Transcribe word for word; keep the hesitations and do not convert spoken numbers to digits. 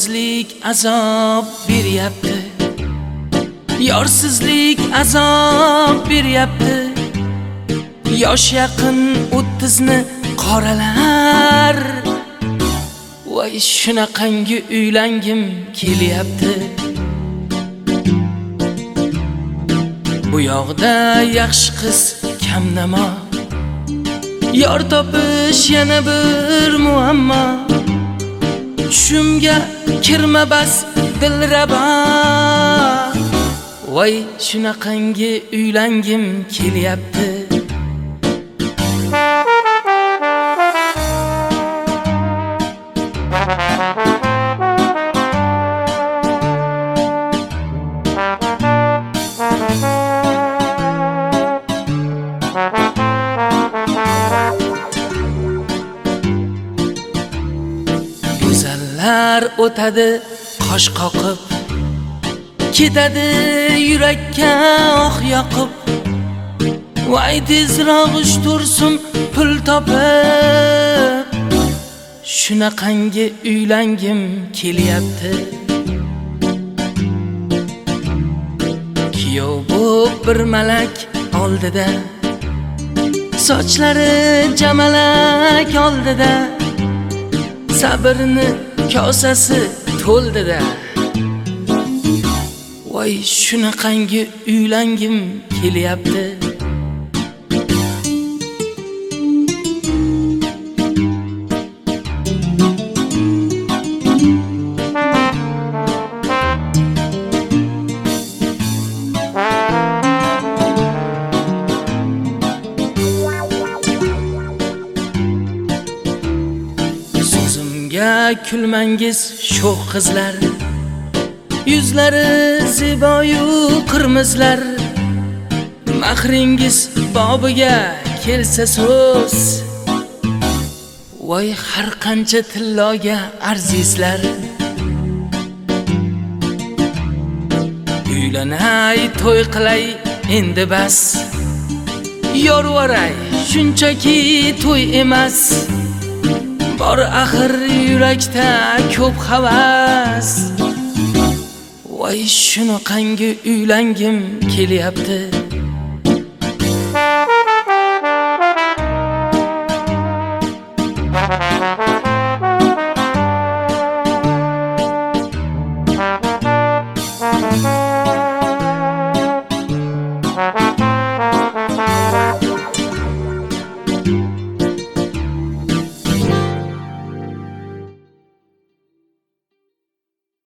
yolg'izlik azob beryapti, yorsizlik azob beryapti. Yosh yaqin o'ttizni qoralar, voy shunaqangi uylangim kelyapti. Bu yoqda yaxshi qiz kamnamo, yor topish yana bir muammo. Tushimga kirma bas dilrabo, voy shunaqangi uylangim kelyapti. Go'zallar o'tadi qosh qoqib, ketadi yurakka oq yoqib. Voy tezroq ish tursin pul topib, shunaqangi uylangim kelyapti. Kuyov bo'p bir malak oldida, sochlari jamalak oldida, sabrni kosasi to'ldida. Voy shunaqangi uylangim kelyapti. Kulmangiz sho'x qizlar, yuzlari ziboyu qirmizlar. Mahringiz bobiga kelsa so'z, voy har qancha tilloga arzizlar. Uylanay to'y qilay endi bas, yorvoray shunchaki to'y emas. Bor axir yurakda ko'p havas, voy shunaqangi uylangim kelyapti.